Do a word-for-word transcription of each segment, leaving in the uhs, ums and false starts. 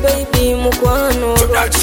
baby mukwano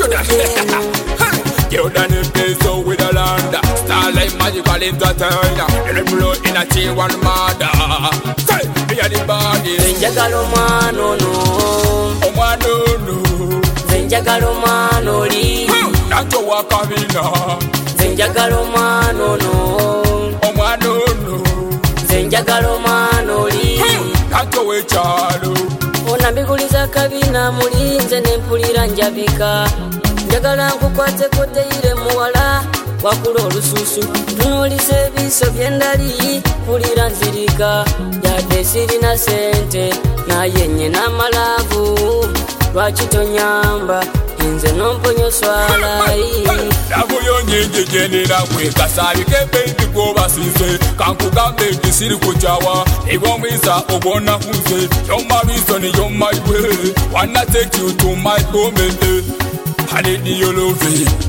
You done it play so with a land. Starlight magical entertainer. And blow in a T one mother. Say, me a the body. Zenjagalo mano no. Oh man no no. Zenjagalo mano li. That's a wakamina. Zenjagalo mano no. Oh man no no. Zenjagalo mano li. That's a way chalo. Onambikuliza kabina mulinze nempulira njabika. Njagala nkukwate koteire muwala wakula olususu tunulisa ebiso byendali pulira nzirika yadde sirina sente naye nyina malavu lwaki tonyamba nze nomponyo swalayi nabuyo nyingi gyendera kwekasabike bendi gobasize kankugambe nti siri kujawa ibomwiza obona kunze you're my reason, you're my way. Wanna take you to my home. I need your love.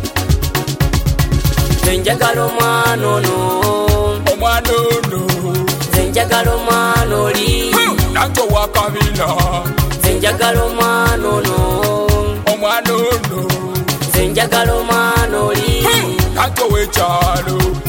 Zenjagalo mano no. Oh mano no. Zenjagalo mano li. Nacho wakamina. Zenjagalo mano no. Oh mano no. Zenjagalo mano li. Nacho wechalo.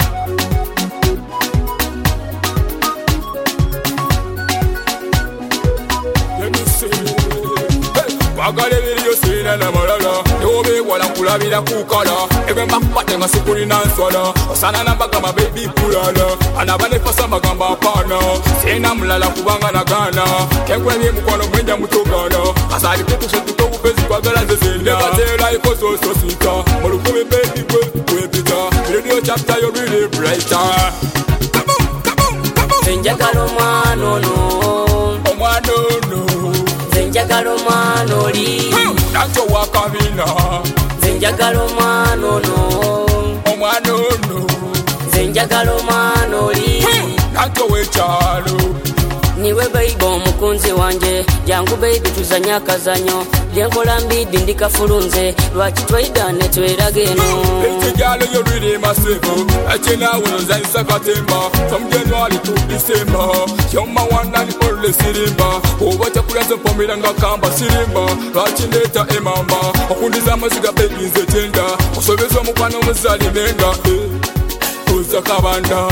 Wagale video sina na malala Yobe wala kulabira kukala Ebe makupate masukuri na nswala Osana nambaga ma baby kulala Anabane fasa magamba pana Sina mulala kubanga na gana Kekwe ni mkono mwenja mutogana Kasari kitu shetu togu pezi kwa gala zezenda Neba tela iko so so sita Molukumi baby kwe kwe pita Radio chapter you really brighter Kaboom, kaboom, kaboom Zenjagalo mano no. Oh mano no. Zenjagalo mano li. Nacho wakamina. Zenjagalo mano no. Oh mano no. Zenjagalo mano li. Nacho wechalo. Niwe baby omukunzi wanje jangu baby tuzanya kazanyo lyenkola mbidi ndikafulunze lwaki twaidane twerageno ekijalo yo really massive achina woza isakatemba from January to December you're my one and only sirimba obacha kulaza pomira ngakamba sirimba lwaki ndeta emamba okundiza maziga baby nze tenda osobeza omukwano muzali menga uza kabanda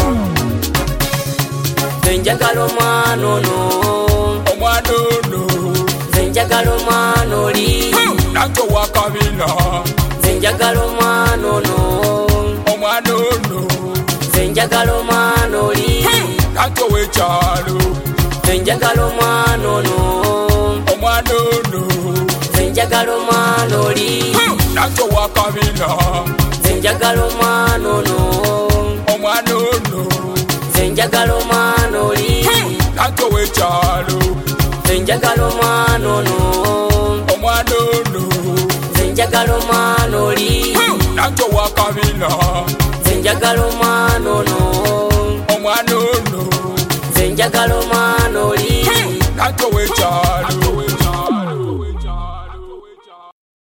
Zenjagalo mano no. Oh mano no. Zenjagalo mano li. Nacho wakamina. Zenjagalo mano no. Oh mano no. Zenjagalo mano li. Nacho wechalo. Zenjagalo mano no. Oh mano no. Zenjagalo mano li. Nacho wakamina. Zenjagalo mano no. Oh mano no. Zenjagalo mano li. Nacho wechalo. Zenjagalo mano no. Oh mano no. Zenjagalo mano li. Nacho wakamina. Zenjagalo mano no. Oh mano no. Zenjagalo mano